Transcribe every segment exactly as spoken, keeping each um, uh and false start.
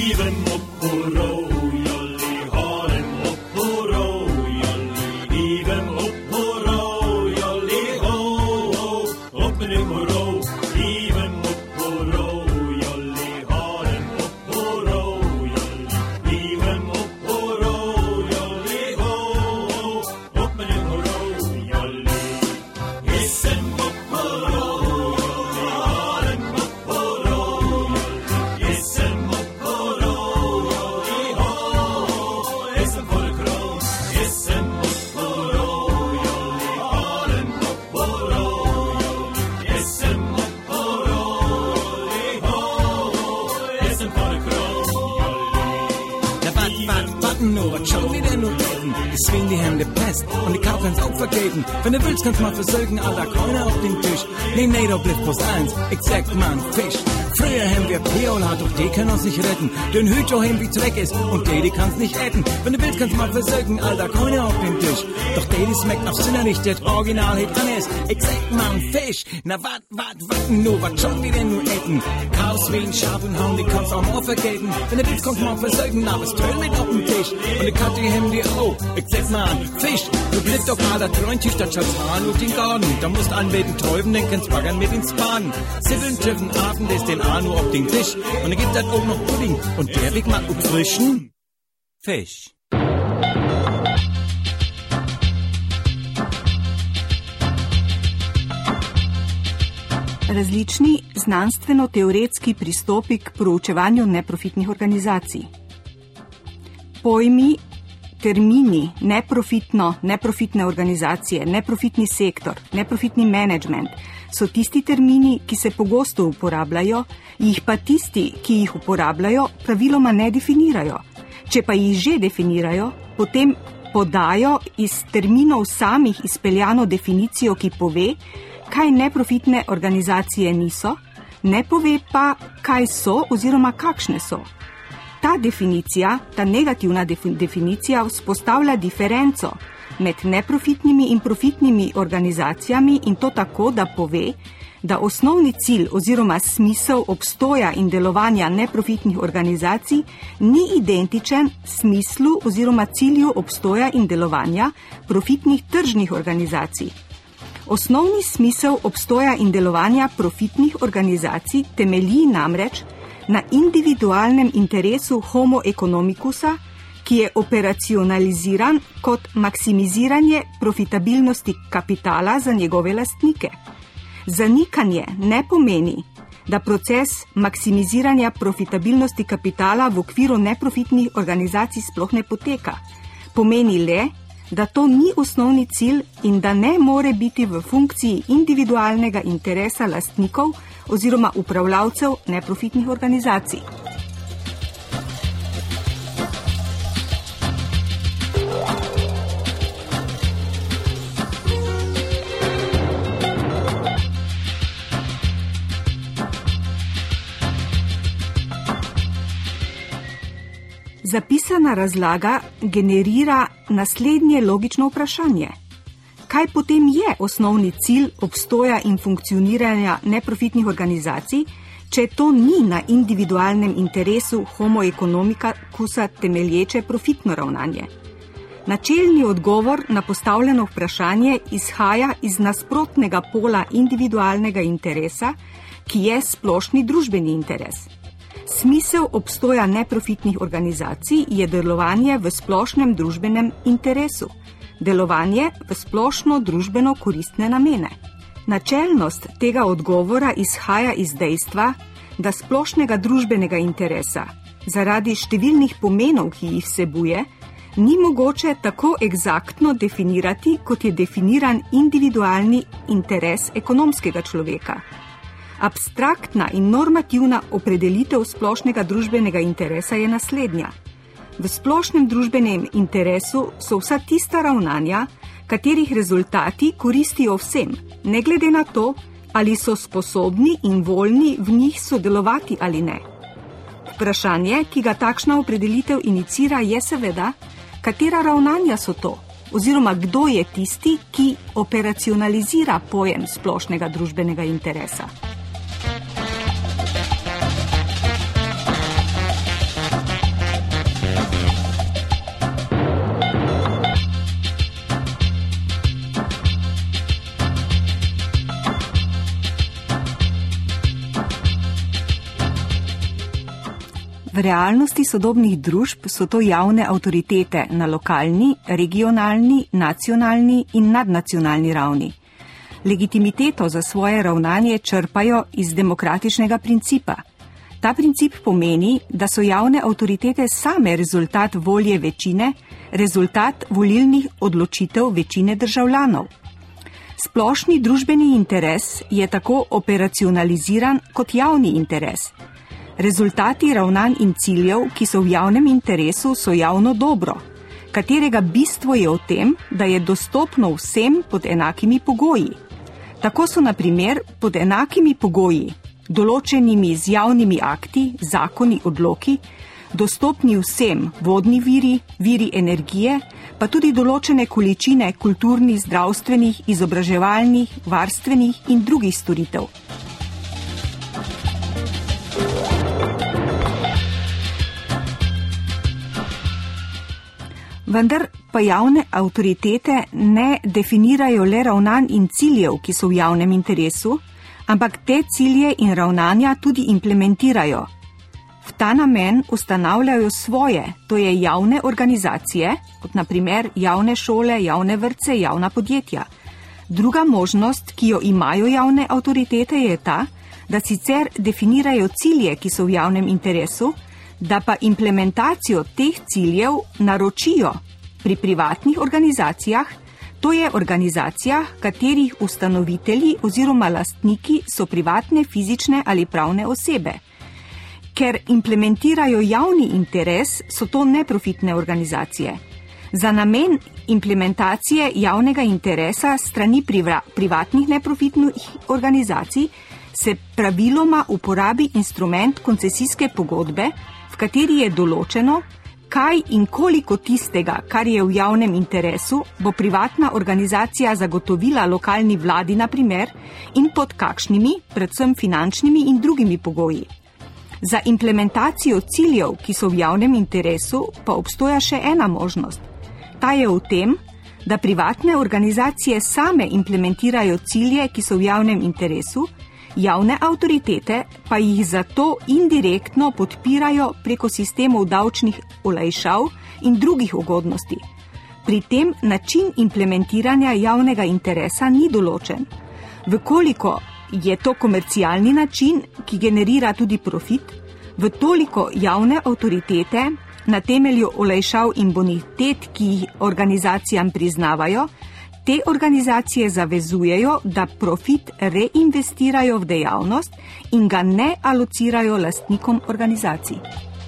Even upporo, jolly, haren upporo, jolly, even upporo, jolly, ho, ho, upp med din moro, even upporo, jolly, haren upporo, jolly, even upporo, jolly, ho, ho, upp med din moro, jolly, hissen upporo, jolly, haren upporo, jolly, hissen upporo, jolly, ho, ho, hissen for a crow, hissen upporo, jolly, haren upporo, jolly, hissen upporo, jolly, ho, ho, hissen for a crow, jolly. Na wart, wart, warten nur, was schon wieder nur reden. Deswegen die Hände Pest und die Kau kann's auch vergeben. Wenn du willst, kannst mal versorgen, aller Kräuner auf den Tisch. Nee, nee, doch blieb bloß eins, exakt man Fisch. Früher haben wir Piola, doch die können uns nicht retten. Den Hüter haben wie Zweck ist und die, die kann's nicht retten. Wenn du willst, kannst mal versorgen, aller Kräuner auf den Tisch. Doch die, die schmeckt auf Sinner nicht, das Original hit an ist. Exakt man Fisch. Na wart, wart, warten nur, was schon wieder nur etten. Chaos wie ein Schaf und Hauen, die kannst auch mal vergelten. Wenn du willst, kannst mal versorgen, aber es tönt mit auf den Tisch. Und die Katze haben die auch, exakt man Fisch. Du blickst doch mal da Träumchen statt Schatzhahn und den Garten. Da musst anbeten Täuben, den kannst baggern mit ins Baden. Sibbeln, Tiffen, Affen, des den A nur auf den Tisch. Und dann gibt das auch noch Pudding. Und der Weg mal frischen Fisch. Različni znanstveno-teoretski pristopi k proučevanju neprofitnih organizacij. Pojmi, termini, neprofitno, neprofitne organizacije, neprofitni sektor, neprofitni management so tisti termini, ki se pogosto uporabljajo, jih pa tisti, ki jih uporabljajo, praviloma ne definirajo. Če pa jih že definirajo, potem podajo iz terminov samih izpeljano definicijo, ki pove, kaj neprofitne organizacije niso, ne pove pa, kaj so oziroma kakšne so. Ta definicija, ta negativna definicija vzpostavlja diferenco med neprofitnimi in profitnimi organizacijami in to tako, da pove, da osnovni cilj oziroma smisel obstoja in delovanja neprofitnih organizacij ni identičen smislu oziroma cilju obstoja in delovanja profitnih tržnih organizacij. Osnovni smisel obstoja in delovanja profitnih organizacij temelji namreč na individualnem interesu homo economicusa, ki je operacionaliziran kot maksimiziranje profitabilnosti kapitala za njegove lastnike. Zanikanje ne pomeni, da proces maksimiziranja profitabilnosti kapitala v okviru neprofitnih organizacij sploh ne poteka. Pomeni le, da to ni osnovni cilj in da ne more biti v funkciji individualnega interesa lastnikov oziroma upravljavcev neprofitnih organizacij. Zapisana razlaga generira naslednje logično vprašanje. Kaj potem je osnovni cilj obstoja in funkcioniranja neprofitnih organizacij, če to ni na individualnem interesu homo economicusa temelječe profitno ravnanje? Načelni odgovor na postavljeno vprašanje izhaja iz nasprotnega pola individualnega interesa, ki je splošni družbeni interes. Smisel obstoja neprofitnih organizacij je delovanje v splošnem družbenem interesu, delovanje v splošno družbeno koristne namene. Načelnost tega odgovora izhaja iz dejstva, da splošnega družbenega interesa, zaradi številnih pomenov, ki jih vsebuje, ni mogoče tako eksaktno definirati, kot je definiran individualni interes ekonomskega človeka. Abstraktna in normativna opredelitev splošnega družbenega interesa je naslednja. V splošnem družbenem interesu so vsa tista ravnanja, katerih rezultati koristijo vsem, ne glede na to, ali so sposobni in voljni v njih sodelovati ali ne. Vprašanje, ki ga takšna opredelitev inicira, je seveda, katera ravnanja so to, oziroma kdo je tisti, ki operacionalizira pojem splošnega družbenega interesa. V realnosti sodobnih družb so to javne avtoritete na lokalni, regionalni, nacionalni in nadnacionalni ravni. Legitimiteto za svoje ravnanje črpajo iz demokratičnega principa. Ta princip pomeni, da so javne avtoritete same rezultat volje večine, rezultat volilnih odločitev večine državljanov. Splošni družbeni interes je tako operacionaliziran kot javni interes. Rezultati ravnanj in ciljev, ki so v javnem interesu, so javno dobro, katerega bistvo je v tem, da je dostopno vsem pod enakimi pogoji. Tako so na primer pod enakimi pogoji, določenimi z javnimi akti, zakoni, odloki, dostopni vsem vodni viri, viri energije, pa tudi določene količine kulturnih, zdravstvenih, izobraževalnih, varstvenih in drugih storitev. Vendar pa javne avtoritete ne definirajo le ravnanj in ciljev, ki so v javnem interesu, ampak te cilje in ravnanja tudi implementirajo. V ta namen ustanavljajo svoje, to je javne organizacije, kot na primer javne šole, javne vrtce, javna podjetja. Druga možnost, ki jo imajo javne avtoritete, je ta, da sicer definirajo cilje, ki so v javnem interesu, da pa implementacijo teh ciljev naročijo pri privatnih organizacijah, to je organizacijah, katerih ustanovitelji oziroma lastniki so privatne, fizične ali pravne osebe. Ker implementirajo javni interes, so to neprofitne organizacije. Za namen implementacije javnega interesa strani privra, privatnih neprofitnih organizacij se praviloma uporabi instrument koncesijske pogodbe, v kateri je določeno, kaj in koliko tistega, kar je v javnem interesu, bo privatna organizacija zagotovila lokalni vladi, na primer, in pod kakšnimi, predvsem finančnimi in drugimi pogoji. Za implementacijo ciljev, ki so v javnem interesu, pa obstoja še ena možnost. Ta je v tem, da privatne organizacije same implementirajo cilje, ki so v javnem interesu, javne avtoritete pa jih zato indirektno podpirajo preko sistemov davčnih olajšav in drugih ugodnosti. Pri tem način implementiranja javnega interesa ni določen. Vkoliko je to komercialni način, ki generira tudi profit, v toliko javne avtoritete na temelju olajšav in bonitet, ki jih organizacijam priznavajo, te organizacije zavezujejo, da profit reinvestirajo v dejavnost in ga ne alocirajo lastnikom organizacij.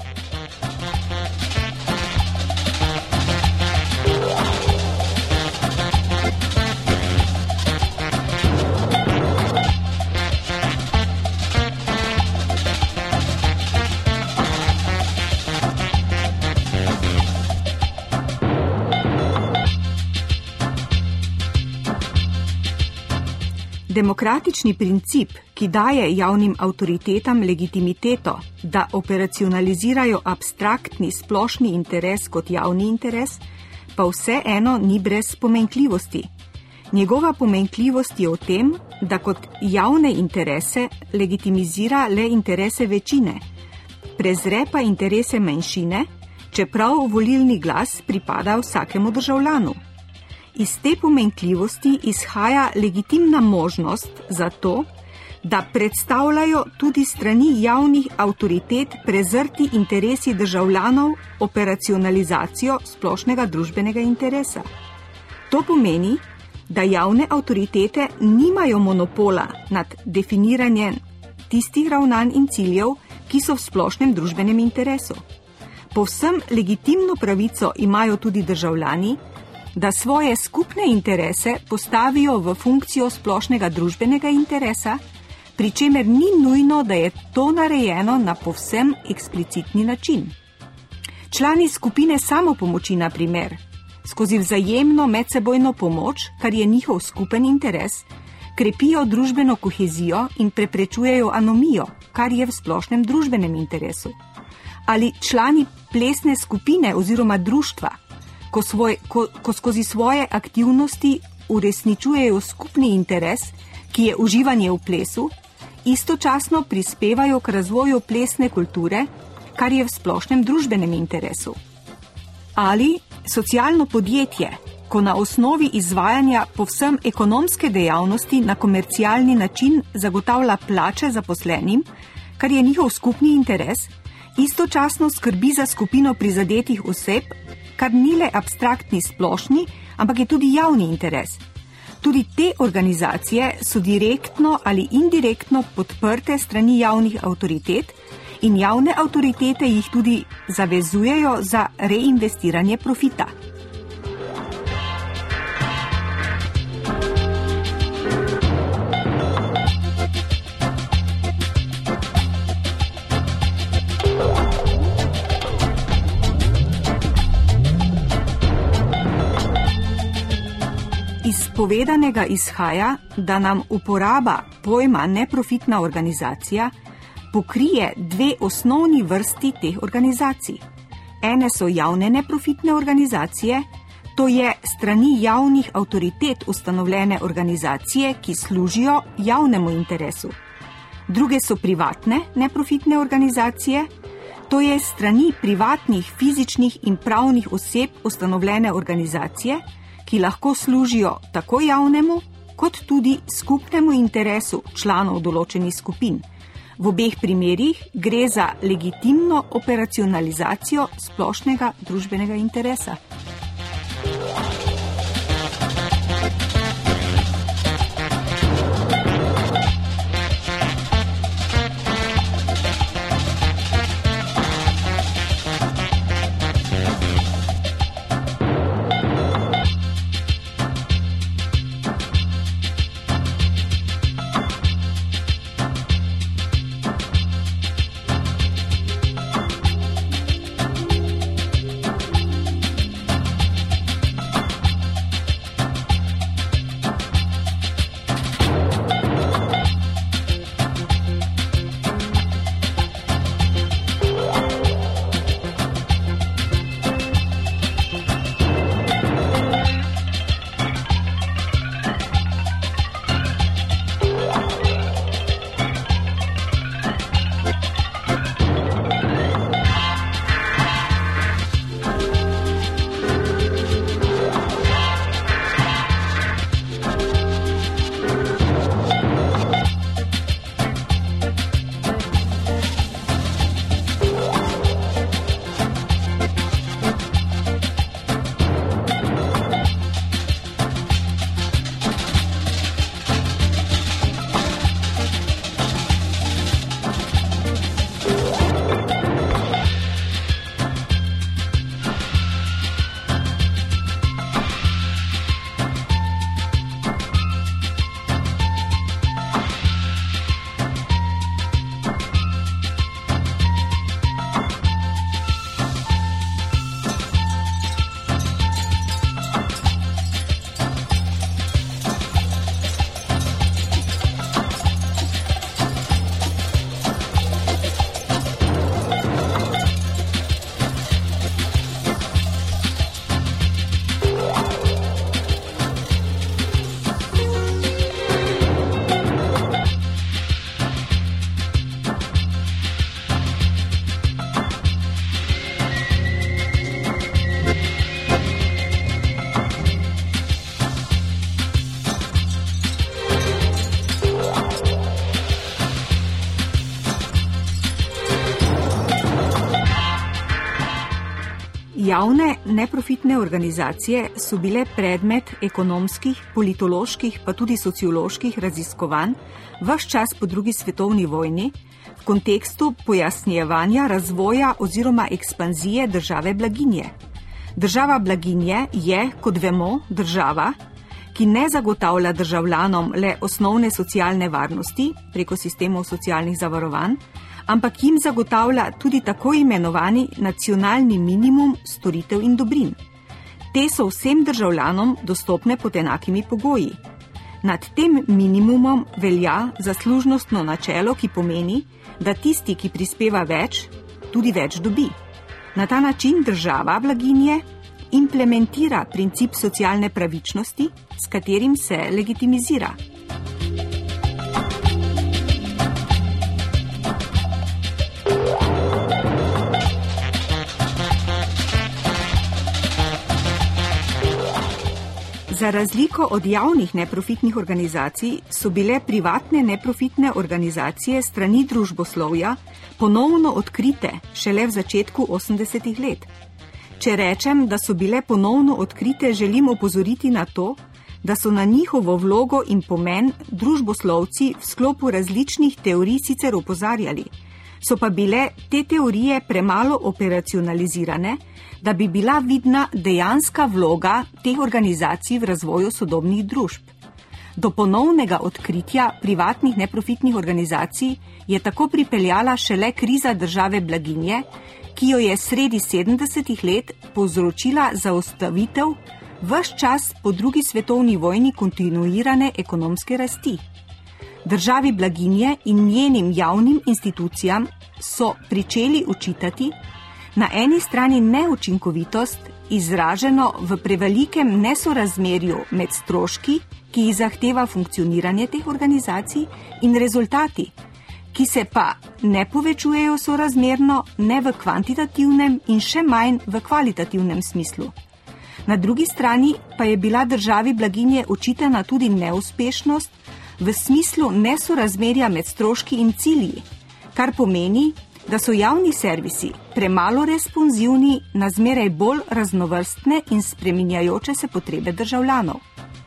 Demokratični princip, ki daje javnim avtoritetam legitimiteto, da operacionalizirajo abstraktni splošni interes kot javni interes, pa vseeno ni brez pomanjkljivosti. Njegova pomanjkljivost je v tem, da kot javne interese legitimizira le interese večine, prezre pa interese manjšine, čeprav volilni glas pripada vsakemu državljanu. Iz te pomanjkljivosti izhaja legitimna možnost za to, da predstavljajo tudi strani javnih avtoritet prezrti interesi državljanov operacionalizacijo splošnega družbenega interesa. To pomeni, da javne avtoritete nimajo monopola nad definiranjem tistih ravnanj in ciljev, ki so v splošnem družbenem interesu. Povsem legitimno pravico imajo tudi državljani, da svoje skupne interese postavijo v funkcijo splošnega družbenega interesa, pri čemer ni nujno, da je to narejeno na povsem eksplicitni način. Člani skupine samopomoči, na primer, skozi vzajemno medsebojno pomoč, kar je njihov skupen interes, krepijo družbeno kohezijo in preprečujejo anomijo, kar je v splošnem družbenem interesu. Ali člani plesne skupine oziroma društva, Ko, svoj, ko, ko skozi svoje aktivnosti uresničujejo skupni interes, ki je uživanje v plesu, istočasno prispevajo k razvoju plesne kulture, kar je v splošnem družbenem interesu. Ali socialno podjetje, ko na osnovi izvajanja povsem ekonomske dejavnosti na komercialni način zagotavlja plače zaposlenim, kar je njihov skupni interes, istočasno skrbi za skupino prizadetih oseb, kar ni le abstraktni splošni, ampak je tudi javni interes. Tudi te organizacije so direktno ali indirektno podprte strani javnih avtoritet in javne avtoritete jih tudi zavezujejo za reinvestiranje profita. Iz povedanega izhaja, da nam uporaba pojma neprofitna organizacija pokrije dve osnovni vrsti teh organizacij. Ene so javne neprofitne organizacije, to je strani javnih avtoritet ustanovljene organizacije, ki služijo javnemu interesu. Druge so privatne neprofitne organizacije, to je strani privatnih fizičnih in pravnih oseb ustanovljene organizacije, ki lahko služijo tako javnemu, kot tudi skupnemu interesu članov določenih skupin. V obeh primerih gre za legitimno operacionalizacijo splošnega družbenega interesa. Javne neprofitne organizacije so bile predmet ekonomskih, politoloških pa tudi socioloških raziskovanj ves čas po drugi svetovni vojni v kontekstu pojasnjevanja razvoja oziroma ekspanzije države blaginje. Država blaginje je, kot vemo, država, ki ne zagotavlja državljanom le osnovne socialne varnosti preko sistemov socialnih zavarovanj, ampak jim zagotavlja tudi tako imenovani nacionalni minimum storitev in dobrin. Te so vsem državljanom dostopne pod enakimi pogoji. Nad tem minimumom velja zaslužnostno načelo, ki pomeni, da tisti, ki prispeva več, tudi več dobi. Na ta način država blaginje implementira princip socialne pravičnosti, s katerim se legitimizira. Za razliko od javnih neprofitnih organizacij so bile privatne neprofitne organizacije strani družboslovja ponovno odkrite šele v začetku osemdesetih let. Če rečem, da so bile ponovno odkrite, želim opozoriti na to, da so na njihovo vlogo in pomen družboslovci v sklopu različnih teorij sicer opozarjali, so pa bile te teorije premalo operacionalizirane, da bi bila vidna dejanska vloga teh organizacij v razvoju sodobnih družb. Do ponovnega odkritja privatnih neprofitnih organizacij je tako pripeljala šele kriza države blaginje, ki jo je sredi sedemdesetih let povzročila zaustavitev ves čas po drugi svetovni vojni kontinuirane ekonomske rasti. Državi blaginje in njenim javnim institucijam so pričeli očitati na eni strani neučinkovitost, izraženo v prevelikem nesorazmerju med stroški, ki jih zahteva funkcioniranje teh organizacij, in rezultati, ki se pa ne povečujejo sorazmerno ne v kvantitativnem in še manj v kvalitativnem smislu. Na drugi strani pa je bila državi blaginje očitana tudi neuspešnost v smislu nesorazmerja med stroški in cilji, kar pomeni, da so javni servisi premalo responsivni na zmeraj bolj raznovrstne in spreminjajoče se potrebe državljanov.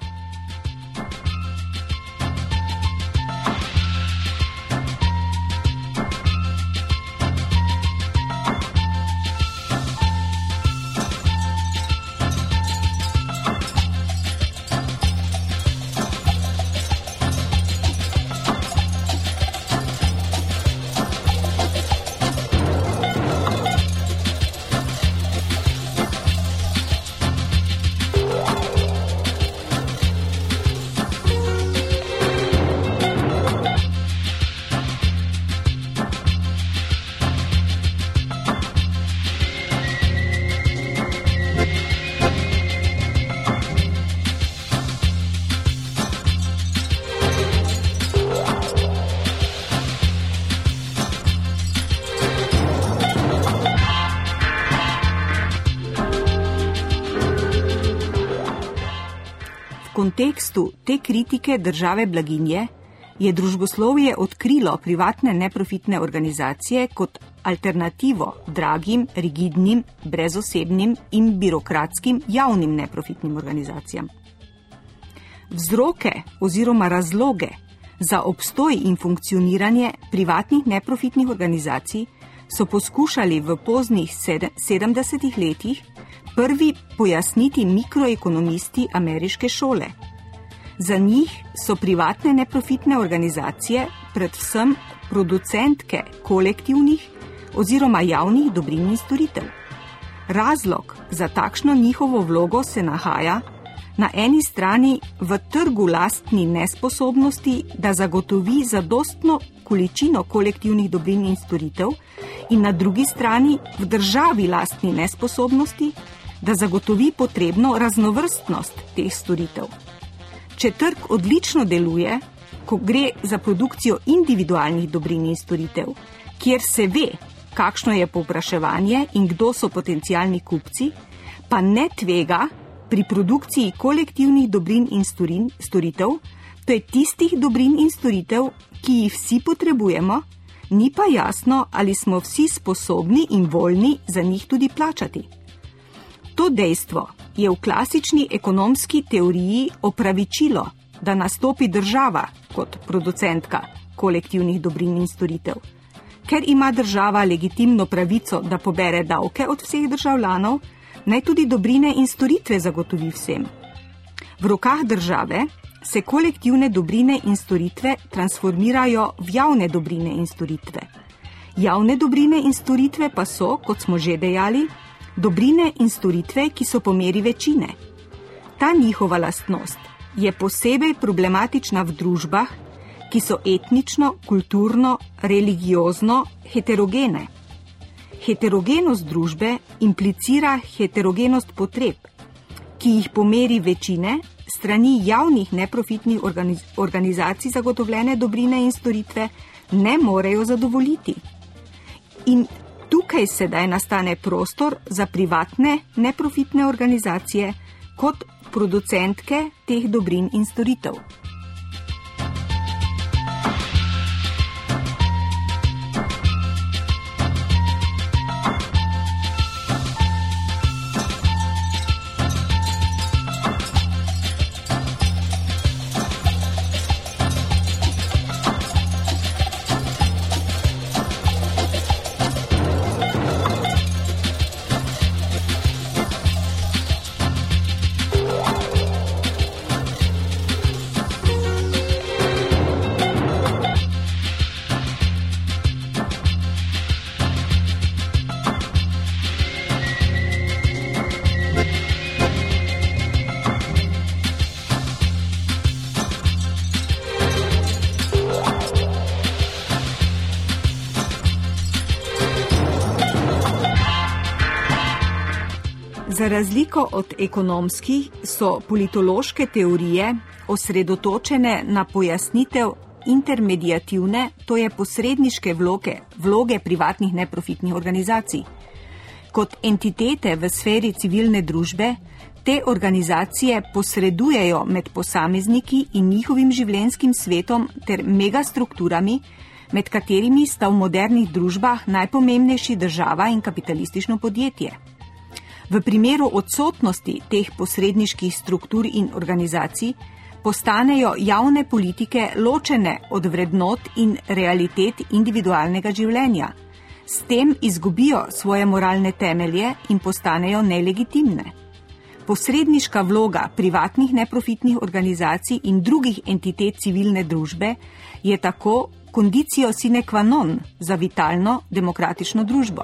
V kontekstu te kritike države blaginje je družboslovje odkrilo privatne neprofitne organizacije kot alternativo dragim, rigidnim, brezosebnim in birokratskim javnim neprofitnim organizacijam. Vzroke oziroma razloge za obstoj in funkcioniranje privatnih neprofitnih organizacij so poskušali v poznih sedemdesetih letih prvi pojasniti mikroekonomisti ameriške šole. Za njih so privatne neprofitne organizacije predvsem producentke kolektivnih oziroma javnih dobrin in storitev. Razlog za takšno njihovo vlogo se nahaja na eni strani v trgu lastni nesposobnosti, da zagotovi zadostno količino kolektivnih dobrin in storitev, in na drugi strani v državi lastni nesposobnosti, da zagotovi potrebno raznovrstnost teh storitev. Če trg odlično deluje, ko gre za produkcijo individualnih dobrin in storitev, kjer se ve, kakšno je povpraševanje in kdo so potencialni kupci, pa ne tvega pri produkciji kolektivnih dobrin in storin, storitev, to je tistih dobrin in storitev, ki jih vsi potrebujemo, ni pa jasno, ali smo vsi sposobni in voljni za njih tudi plačati. To dejstvo je v klasični ekonomski teoriji opravičilo, da nastopi država kot producentka kolektivnih dobrin in storitev, ker ima država legitimno pravico, da pobere davke od vseh državljanov, naj tudi dobrine in storitve zagotovi vsem. V rokah države se kolektivne dobrine in storitve transformirajo v javne dobrine in storitve. Javne dobrine in storitve pa so, kot smo že dejali, dobrine in storitve, ki so po meri večine. Ta njihova lastnost je posebej problematična v družbah, ki so etnično, kulturno, religiozno heterogene. Heterogenost družbe implicira heterogenost potreb, ki jih po meri večine strani javnih neprofitnih organiz- organizacij zagotovljene dobrine in storitve ne morejo zadovoljiti. In tukaj sedaj nastane prostor za privatne neprofitne organizacije kot producentke teh dobrin in storitev. Za razliko od ekonomskih so politološke teorije osredotočene na pojasnitev intermediativne, to je posredniške vloge, vloge privatnih neprofitnih organizacij. Kot entitete v sferi civilne družbe, te organizacije posredujejo med posamezniki in njihovim življenjskim svetom ter megastrukturami, med katerimi sta v modernih družbah najpomembnejši država in kapitalistično podjetje. V primeru odsotnosti teh posredniških struktur in organizacij postanejo javne politike ločene od vrednot in realitet individualnega življenja. S tem izgubijo svoje moralne temelje in postanejo nelegitimne. Posredniška vloga privatnih neprofitnih organizacij in drugih entitet civilne družbe je tako conditio sine qua non za vitalno demokratično družbo.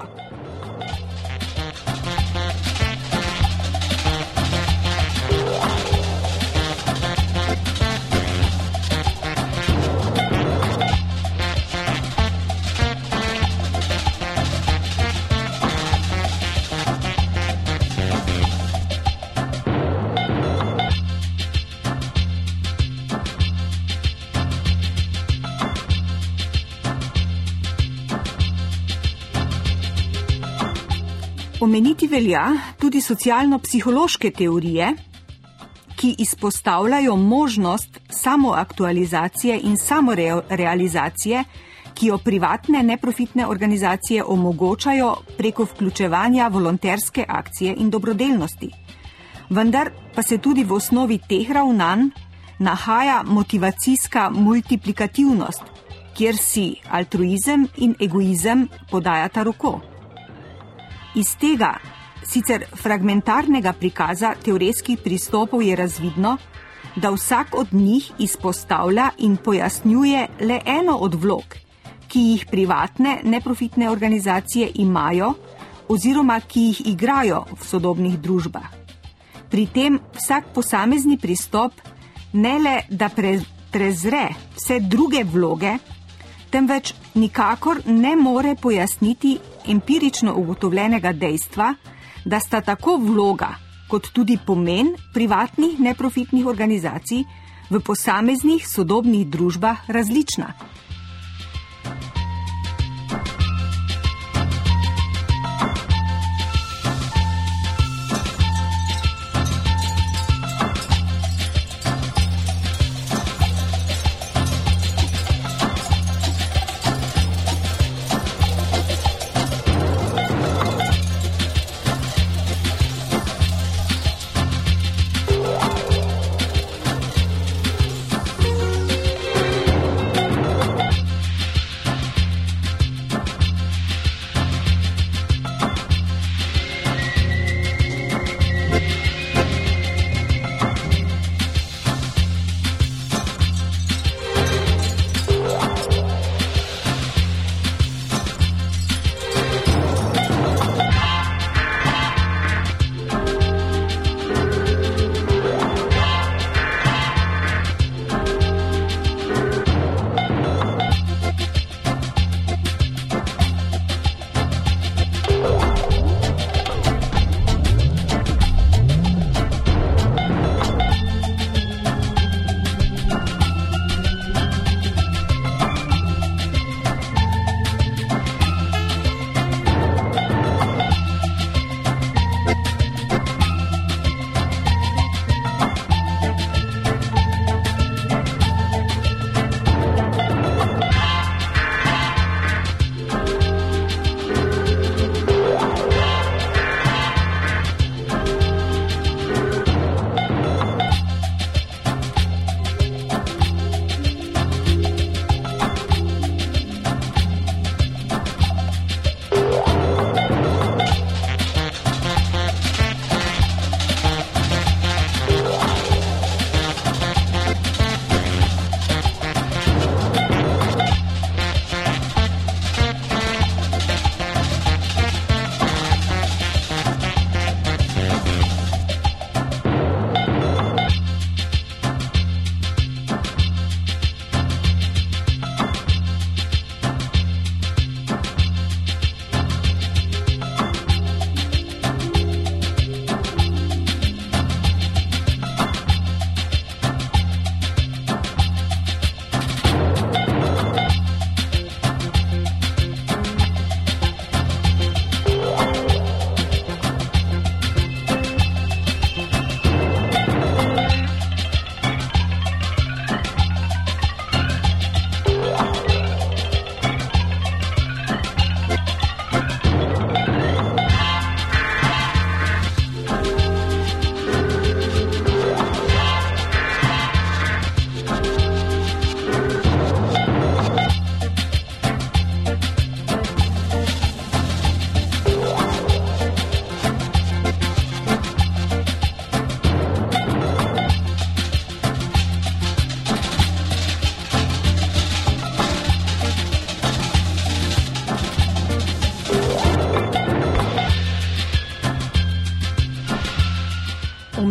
Omeniti velja tudi socialno-psihološke teorije, ki izpostavljajo možnost samoaktualizacije in samorealizacije, ki jo privatne neprofitne organizacije omogočajo preko vključevanja volonterske akcije in dobrodelnosti. Vendar pa se tudi v osnovi teh ravnanj nahaja motivacijska multiplikativnost, kjer si altruizem in egoizem podajata roko. Iz tega, sicer fragmentarnega prikaza teoretskih pristopov je razvidno, da vsak od njih izpostavlja in pojasnjuje le eno od vlog, ki jih privatne neprofitne organizacije imajo oziroma ki jih igrajo v sodobnih družbah. Pri tem vsak posamezni pristop ne le, da prezre vse druge vloge, temveč nikakor ne more pojasniti empirično ugotovljenega dejstva, da sta tako vloga kot tudi pomen privatnih neprofitnih organizacij v posameznih sodobnih družbah različna.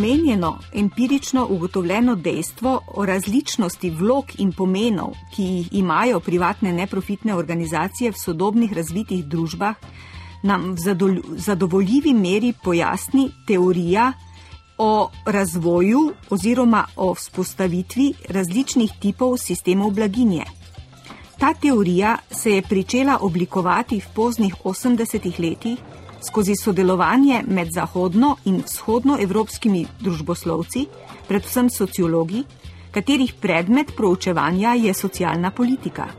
Omenjeno empirično ugotovljeno dejstvo o različnosti vlog in pomenov, ki jih imajo privatne neprofitne organizacije v sodobnih razvitih družbah, nam v zadovoljivi meri pojasni teorija o razvoju oziroma o vzpostavitvi različnih tipov sistemov blaginje. Ta teorija se je pričela oblikovati v poznih osemdesetih letih skozi sodelovanje med zahodno in vzhodnoevropskimi družboslovci, predvsem sociologi, katerih predmet proučevanja je socialna politika.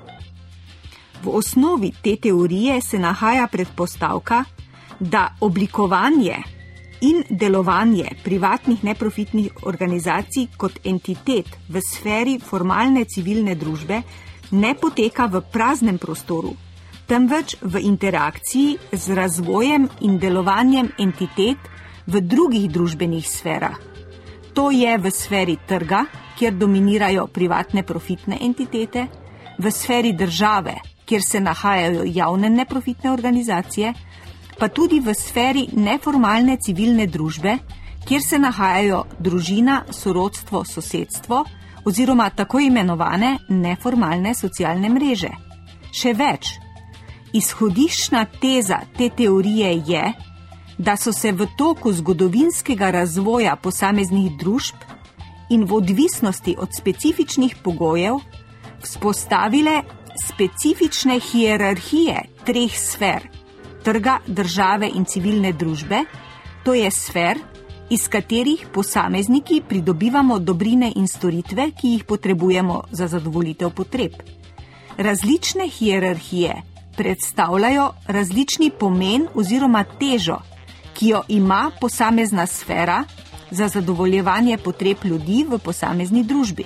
V osnovi te teorije se nahaja predpostavka, da oblikovanje in delovanje privatnih neprofitnih organizacij kot entitet v sferi formalne civilne družbe ne poteka v praznem prostoru, temveč v interakciji z razvojem in delovanjem entitet v drugih družbenih sferah. To je v sferi trga, kjer dominirajo privatne profitne entitete, v sferi države, kjer se nahajajo javne neprofitne organizacije, pa tudi v sferi neformalne civilne družbe, kjer se nahajajo družina, sorodstvo, sosedstvo oziroma tako imenovane neformalne socialne mreže. Še več, izhodiščna teza te teorije je, da so se v toku zgodovinskega razvoja posameznih družb in v odvisnosti od specifičnih pogojev vzpostavile specifične hierarhije treh sfer, trga, države in civilne družbe, to je sfer, iz katerih posamezniki pridobivamo dobrine in storitve, ki jih potrebujemo za zadovoljitev potreb. Različne hierarhije predstavljajo različni pomen oziroma težo, ki jo ima posamezna sfera za zadovoljevanje potreb ljudi v posamezni družbi.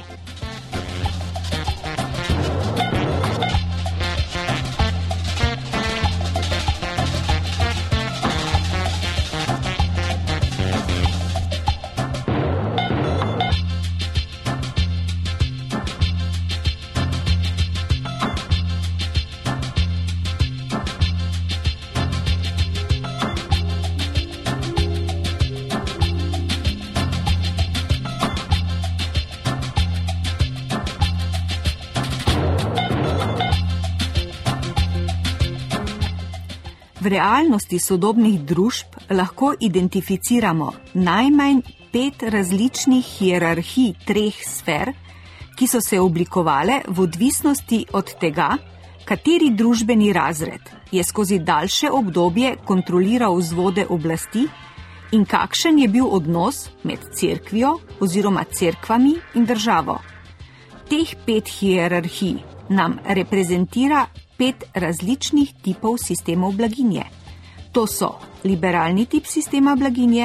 V realnosti sodobnih družb lahko identificiramo najmanj pet različnih hierarhij treh sfer, ki so se oblikovale v odvisnosti od tega, kateri družbeni razred je skozi daljše obdobje kontroliral vzvode oblasti in kakšen je bil odnos med cerkvijo oziroma cerkvami in državo. Teh pet hierarhij nam reprezentira pet različnih tipov sistemov blaginje. To so liberalni tip sistema blaginje,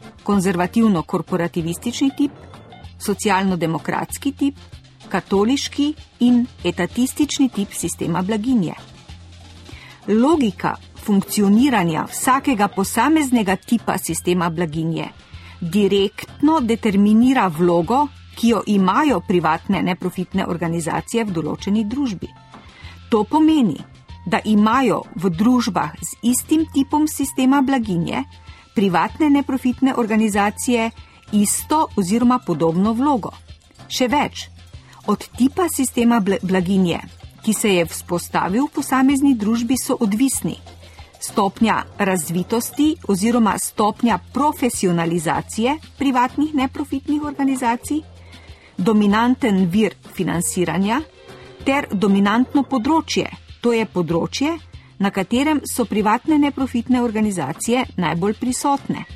konzervativno-korporativistični tip, socialno-demokratski tip, katoliški in etatistični tip sistema blaginje. Logika funkcioniranja vsakega posameznega tipa sistema blaginje direktno determinira vlogo, ki jo imajo privatne neprofitne organizacije v določeni družbi. To pomeni, da imajo v družbah z istim tipom sistema blaginje privatne neprofitne organizacije isto oziroma podobno vlogo. Še več, od tipa sistema blaginje, ki se je vzpostavil v posamezni družbi, so odvisni stopnja razvitosti oziroma stopnja profesionalizacije privatnih neprofitnih organizacij, dominanten vir financiranja ter dominantno področje, to je področje, na katerem so privatne neprofitne organizacije najbolj prisotne.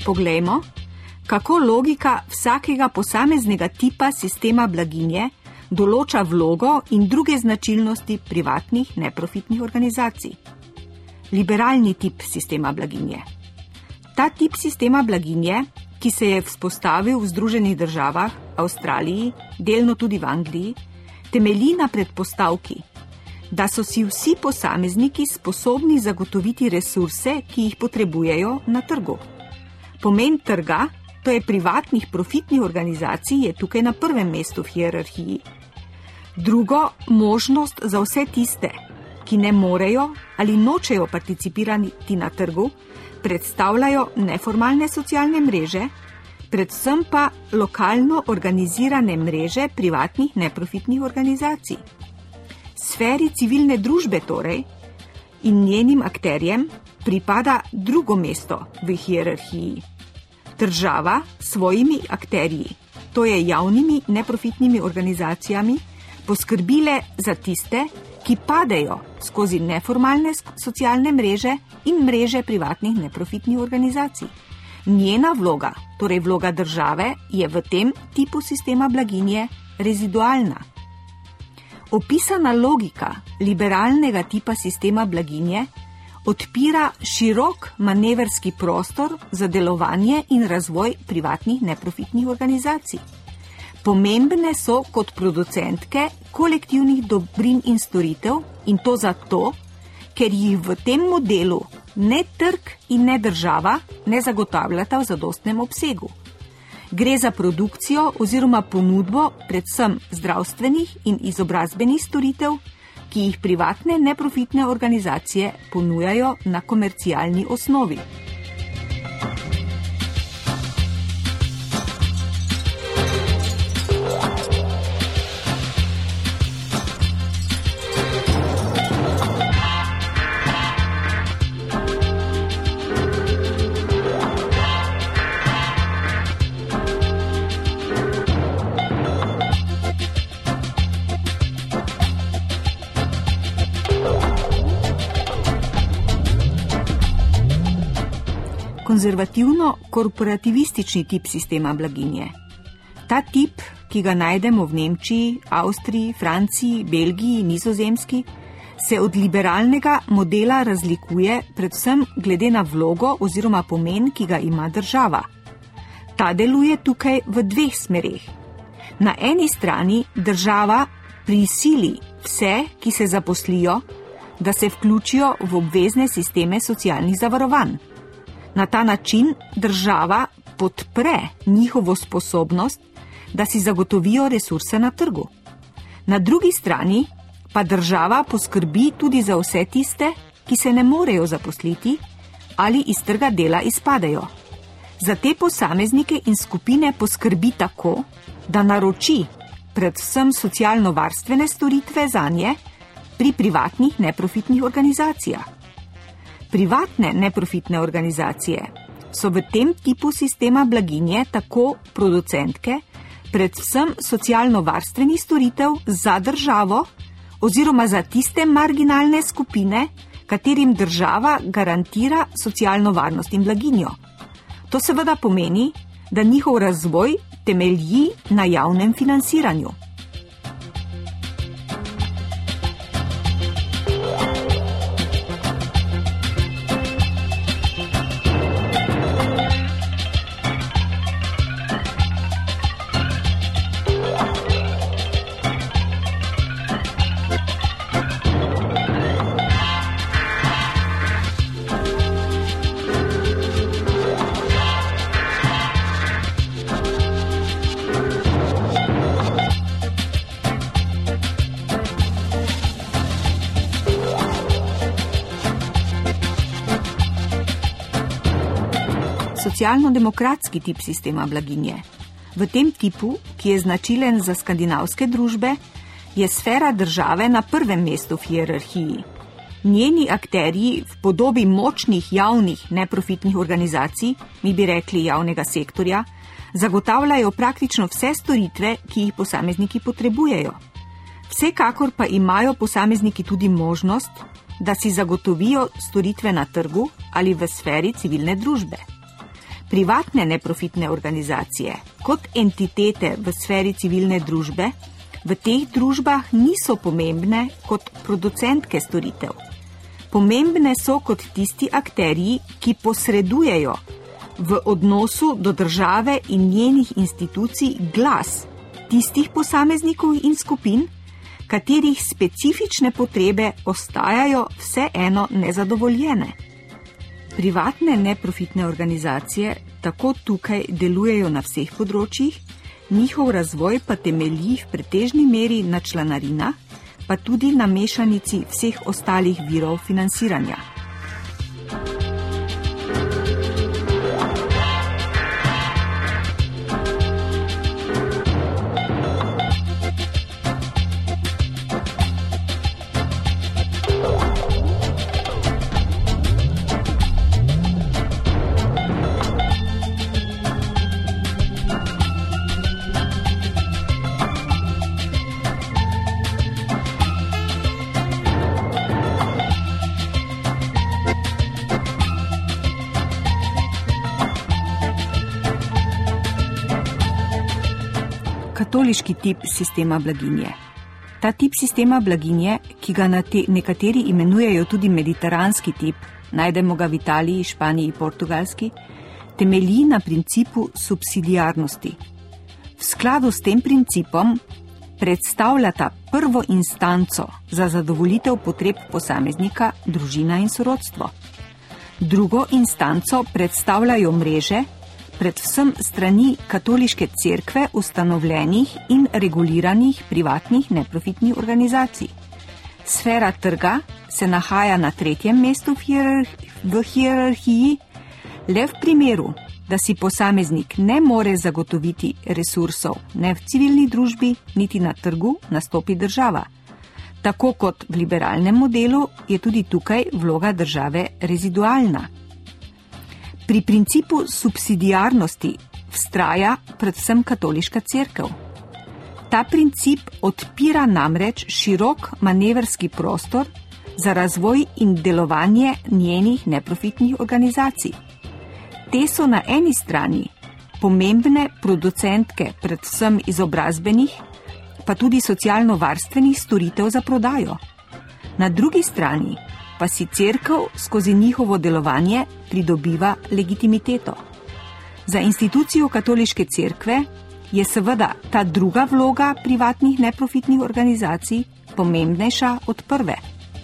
poglejmo, kako logika vsakega posameznega tipa sistema blaginje določa vlogo in druge značilnosti privatnih neprofitnih organizacij. Liberalni tip sistema blaginje. Ta tip sistema blaginje, ki se je vzpostavil v Združenih državah, Avstraliji, delno tudi v Angliji, temelji na predpostavki, da so si vsi posamezniki sposobni zagotoviti resurse, ki jih potrebujejo na trgu. Pomen trga, to je privatnih profitnih organizacij, je tukaj na prvem mestu v hierarhiji. Drugo, možnost za vse tiste, ki ne morejo ali nočejo participirati na trgu, predstavljajo neformalne socialne mreže, predvsem pa lokalno organizirane mreže privatnih neprofitnih organizacij. Sferi civilne družbe torej in njenim akterjem pripada drugo mesto v hierarhiji. Država s svojimi akterji, to je javnimi neprofitnimi organizacijami, poskrbile za tiste, ki padejo skozi neformalne socialne mreže in mreže privatnih neprofitnih organizacij. Njena vloga, torej vloga države, je v tem tipu sistema blaginje rezidualna. Opisana logika liberalnega tipa sistema blaginje odpira širok manevrski prostor za delovanje in razvoj privatnih neprofitnih organizacij. Pomembne so kot producentke kolektivnih dobrin in storitev in to zato, ker jih v tem modelu ne trg in ne država ne zagotavljata v zadostnem obsegu. Gre za produkcijo oziroma ponudbo predvsem zdravstvenih in izobrazbenih storitev, ki jih privatne neprofitne organizacije ponujajo na komercialni osnovi. Konzervativno-korporativistični tip sistema blaginje. Ta tip, ki ga najdemo v Nemčiji, Avstriji, Franciji, Belgiji, Nizozemski, se od liberalnega modela razlikuje predvsem glede na vlogo oziroma pomen, ki ga ima država. Ta deluje tukaj v dveh smereh. Na eni strani država prisili vse, ki se zaposlijo, da se vključijo v obvezne sisteme socialnih zavarovanj. Na ta način država podpre njihovo sposobnost, da si zagotovijo resurse na trgu. Na drugi strani pa država poskrbi tudi za vse tiste, ki se ne morejo zaposliti ali iz trga dela izpadejo. Za te posameznike in skupine poskrbi tako, da naroči predvsem socialno-varstvene storitve zanje pri privatnih neprofitnih organizacijah. Privatne neprofitne organizacije so v tem tipu sistema blaginje tako producentke, predvsem socialno-varstvenih storitev za državo oziroma za tiste marginalne skupine, katerim država garantira socialno varnost in blaginjo. To seveda pomeni, da njihov razvoj temelji na javnem financiranju. Socialno-demokratski tip sistema blaginje. V tem tipu, ki je značilen za skandinavske družbe, je sfera države na prvem mestu v hierarhiji. Njeni akterji v podobi močnih javnih neprofitnih organizacij, mi bi rekli javnega sektorja, zagotavljajo praktično vse storitve, ki jih posamezniki potrebujejo. Vsekakor pa imajo posamezniki tudi možnost, da si zagotovijo storitve na trgu ali v sferi civilne družbe. Privatne neprofitne organizacije kot entitete v sferi civilne družbe v teh družbah niso pomembne kot producentke storitev. Pomembne so kot tisti akterji, ki posredujejo v odnosu do države in njenih institucij glas tistih posameznikov in skupin, katerih specifične potrebe ostajajo vseeno nezadovoljene. Privatne neprofitne organizacije tako tukaj delujejo na vseh področjih, njihov razvoj pa temelji v pretežni meri na članarinah, pa tudi na mešanici vseh ostalih virov financiranja. Katoliški tip sistema blaginje. Ta tip sistema blaginje, ki ga nekateri imenujejo tudi mediteranski tip, najdemo ga v Italiji, Španiji, Portugalski, temelji na principu subsidiarnosti. V skladu s tem principom predstavljata prvo instanco za zadovoljitev potreb posameznika, družina in sorodstvo. Drugo instanco predstavljajo mreže, predvsem strani katoliške cerkve ustanovljenih in reguliranih privatnih neprofitnih organizacij. Sfera trga se nahaja na tretjem mestu v, hierarh- v hierarhiji, le v primeru, da si posameznik ne more zagotoviti resursov ne v civilni družbi, niti na trgu nastopi država. Tako kot v liberalnem modelu je tudi tukaj vloga države rezidualna. Pri principu subsidiarnosti vztraja predvsem katoliška cerkev. Ta princip odpira namreč širok manevrski prostor za razvoj in delovanje njenih neprofitnih organizacij. Te so na eni strani pomembne producentke predvsem izobrazbenih, pa tudi socialno-varstvenih storitev za prodajo. Na drugi strani pa si cerkev skozi njihovo delovanje pridobiva legitimiteto. Za institucijo katoliške cerkve je seveda ta druga vloga privatnih neprofitnih organizacij pomembnejša od prve.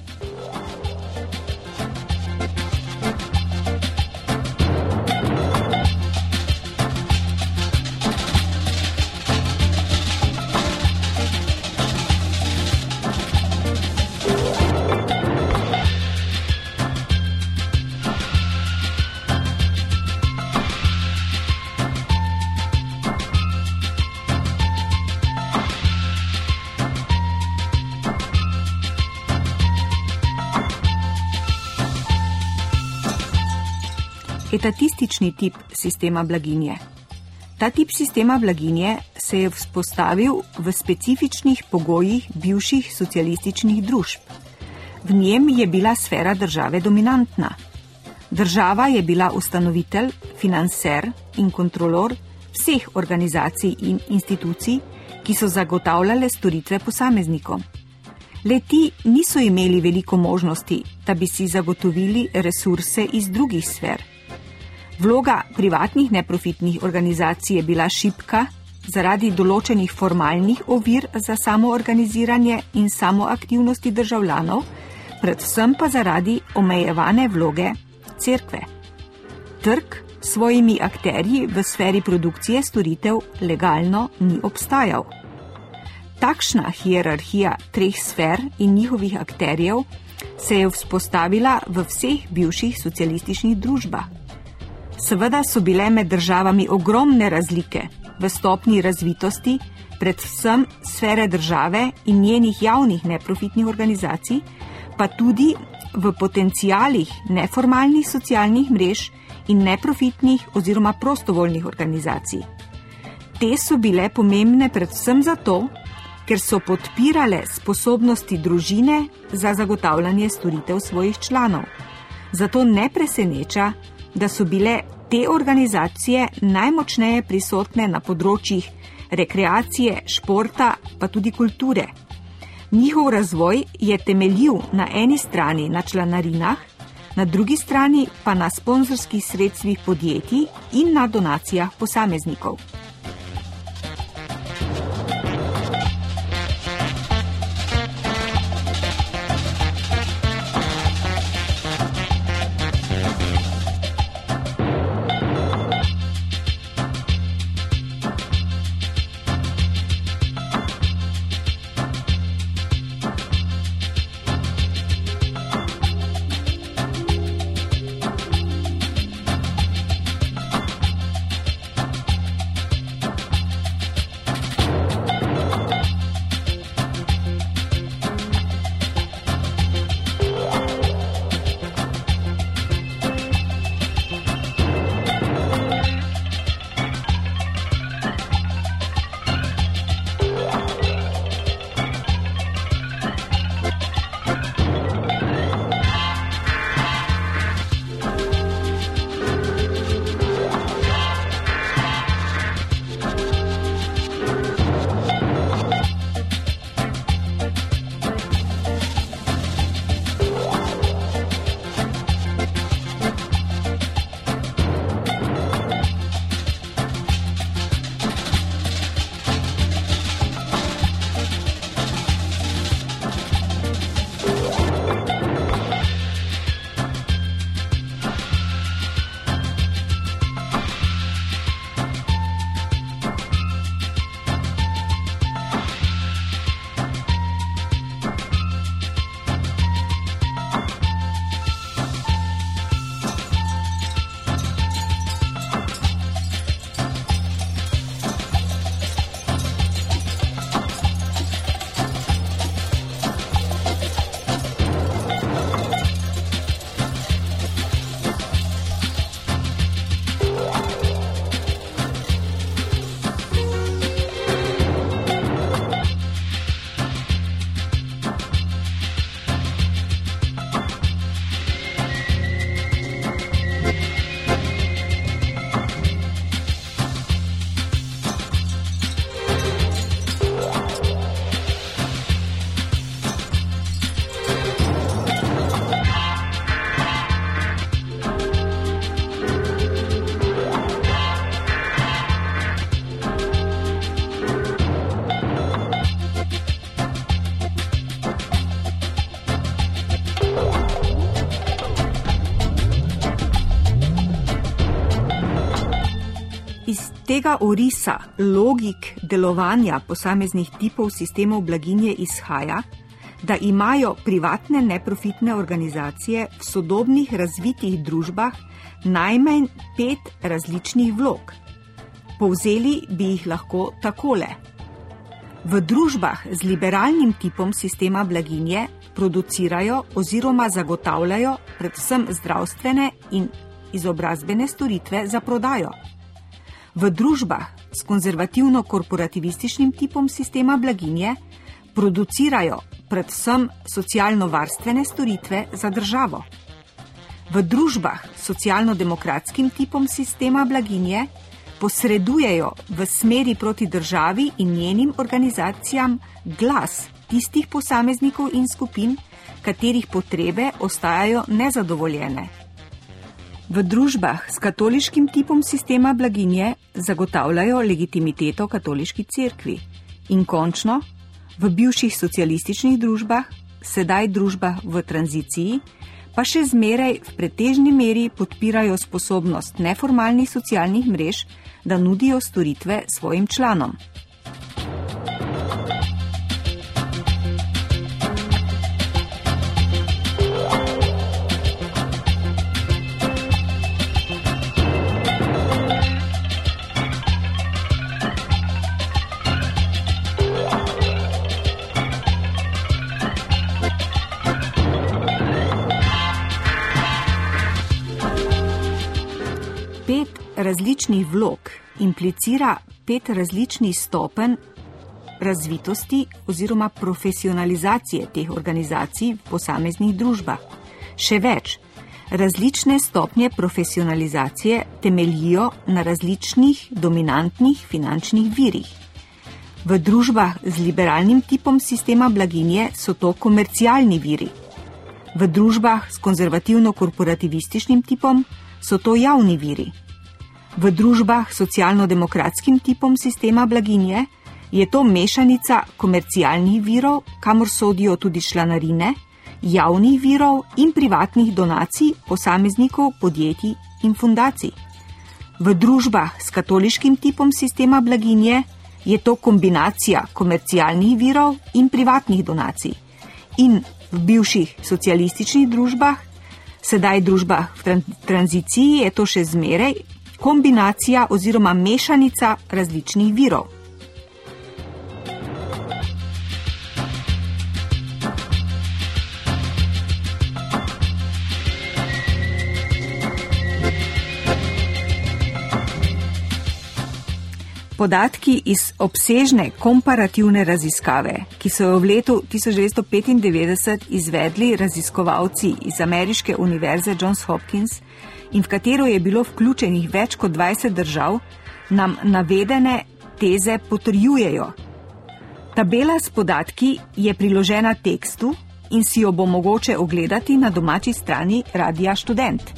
Etatistični tip sistema blaginje. Ta tip sistema blaginje se je vzpostavil v specifičnih pogojih bivših socialističnih družb. V njem je bila sfera države dominantna. Država je bila ustanovitelj, financer in kontrolor vseh organizacij in institucij, ki so zagotavljale storitve posameznikom. Le ti niso imeli veliko možnosti, da bi si zagotovili resurse iz drugih sfer. Vloga privatnih neprofitnih organizacij je bila šibka zaradi določenih formalnih ovir za samoorganiziranje in samoaktivnosti državljanov, predvsem pa zaradi omejevane vloge cerkve. Trg s svojimi akterji v sferi produkcije storitev legalno ni obstajal. Takšna hierarhija treh sfer in njihovih akterjev se je vzpostavila v vseh bivših socialističnih družbah. Seveda so bile med državami ogromne razlike v stopnji razvitosti, predvsem sfere države in njenih javnih neprofitnih organizacij, pa tudi v potencialih neformalnih socialnih mrež in neprofitnih oziroma prostovoljnih organizacij. Te so bile pomembne predvsem zato, ker so podpirale sposobnosti družine za zagotavljanje storitev svojih članov. Zato ne preseneča, da so bile te organizacije najmočneje prisotne na področjih rekreacije, športa, pa tudi kulture. Njihov razvoj je temeljil na eni strani na članarinah, na drugi strani pa na sponzorskih sredstvih podjetij in na donacijah posameznikov. tega orisa logik delovanja posameznih tipov sistemov blaginje izhaja, da imajo privatne neprofitne organizacije v sodobnih razvitih družbah najmanj pet različnih vlog. Povzeli bi jih lahko takole. V družbah z liberalnim tipom sistema blaginje producirajo oziroma zagotavljajo predvsem zdravstvene in izobrazbene storitve za prodajo. V družbah s konzervativno-korporativističnim tipom sistema blaginje producirajo predvsem socialno-varstvene storitve za državo. V družbah s socialno-demokratskim tipom sistema blaginje posredujejo v smeri proti državi in njenim organizacijam glas tistih posameznikov in skupin, katerih potrebe ostajajo nezadovoljene. V družbah s katoliškim tipom sistema blaginje zagotavljajo legitimiteto katoliški cerkvi in končno v bivših socialističnih družbah, sedaj družbah v tranziciji, pa še zmeraj v pretežni meri podpirajo sposobnost neformalnih socialnih mrež, da nudijo storitve svojim članom. Pet različnih vlog implicira pet različnih stopenj razvitosti oziroma profesionalizacije teh organizacij v posameznih družbah. Še več, Različne stopnje profesionalizacije temeljijo na različnih dominantnih finančnih virih. V družbah z liberalnim tipom sistema blaginje so to komercialni viri. V družbah s konzervativno-korporativističnim tipom so to javni viri. V družbah s socialno-demokratskim tipom sistema blaginje je to mešanica komercialnih virov, kamor sodijo tudi članarine, javnih virov in privatnih donacij posameznikov, podjetij in fundacij. V družbah s katoliškim tipom sistema blaginje je to kombinacija komercialnih virov in privatnih donacij. In v bivših socialističnih družbah, sedaj družbah v tran- tranziciji, je to še zmeraj kombinacija oziroma mešanica različnih virov. Podatki iz obsežne komparativne raziskave, ki so jo v letu tisoč devetsto petindevetdeset izvedli raziskovalci iz ameriške univerze Johns Hopkins in v katero je bilo vključenih več kot dvajset držav, nam navedene teze potrjujejo. Tabela s podatki je priložena tekstu in si jo bo mogoče ogledati na domači strani Radia Študent.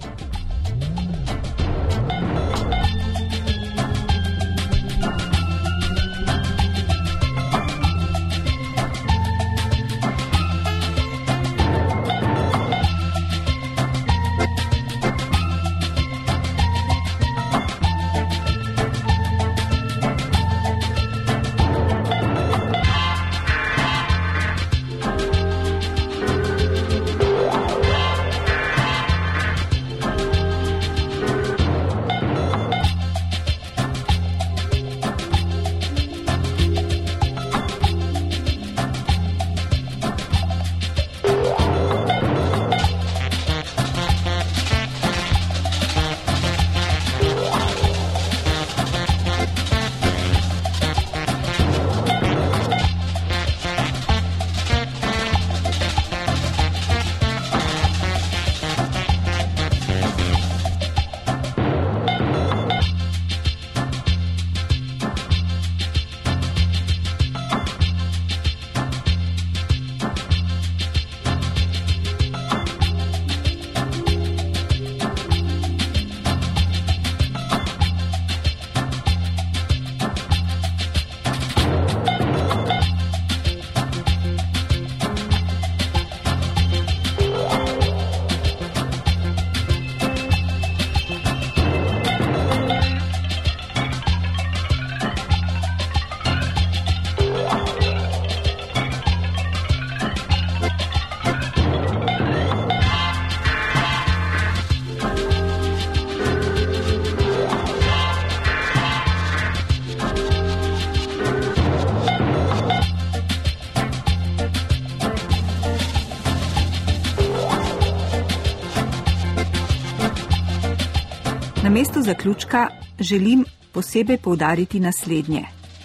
Na mestu zaključka želim posebej poudariti naslednje.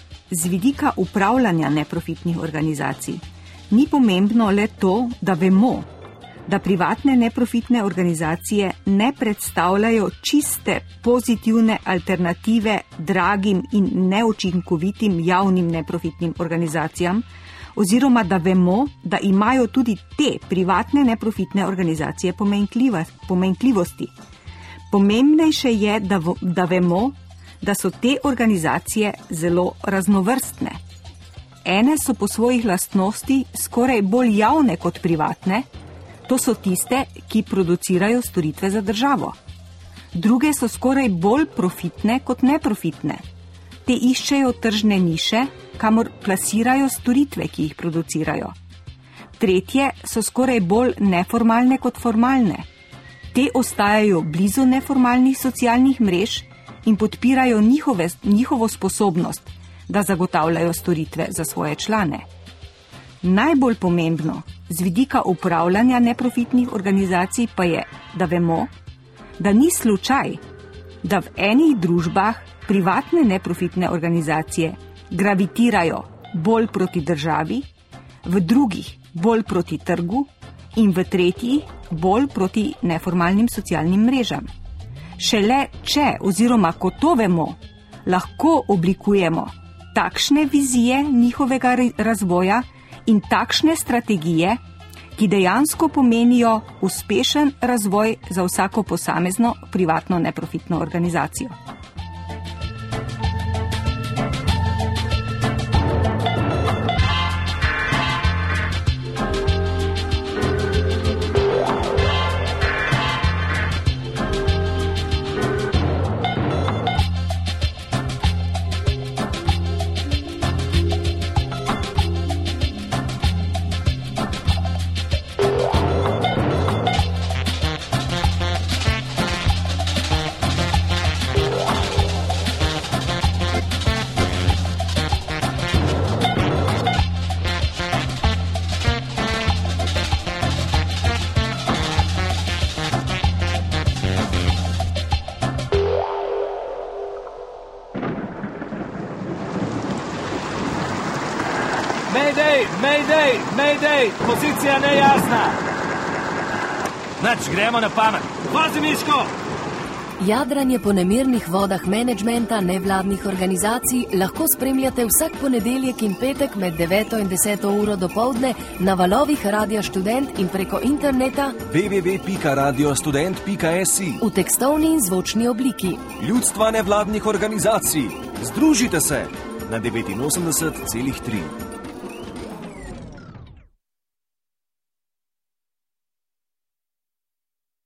Z vidika upravljanja neprofitnih organizacij ni pomembno le to, da vemo, da privatne neprofitne organizacije ne predstavljajo čiste pozitivne alternative dragim in neučinkovitim javnim neprofitnim organizacijam, oziroma da vemo, da imajo tudi te privatne neprofitne organizacije pomanjkljivosti. Pomembnejše je, da, v, da vemo, da so te organizacije zelo raznovrstne. Ene so po svojih lastnosti skoraj bolj javne kot privatne, to so tiste, ki producirajo storitve za državo. Druge so skoraj bolj profitne kot neprofitne. Te iščejo tržne niše, kamor plasirajo storitve, ki jih producirajo. Tretje so skoraj bolj neformalne kot formalne. Te ostajajo blizu neformalnih socialnih mrež in podpirajo njihove, njihovo sposobnost, da zagotavljajo storitve za svoje člane. Najbolj pomembno z vidika upravljanja neprofitnih organizacij pa je, da vemo, da ni slučaj, da v enih družbah privatne neprofitne organizacije gravitirajo bolj proti državi, v drugih bolj proti trgu in v tretjih bolj proti neformalnim socialnim mrežam. Šele če oziroma ko to vemo, lahko oblikujemo takšne vizije njihovega razvoja in takšne strategije, ki dejansko pomenijo uspešen razvoj za vsako posamezno privatno neprofitno organizacijo. Mayday, mayday, mayday, pozicija nejasna. Nač, gremo na pamet. Pazi, Miško! Jadranje po nemirnih vodah menedžmenta nevladnih organizacij lahko spremljate vsak ponedeljek in petek med deveto in deseto uro dopoldne na valovih Radia Študent in preko interneta w w w pika radio student pika si v tekstovni in zvočni obliki. Ljudstva nevladnih organizacij. Združite se na devetinosemdeset celih tri.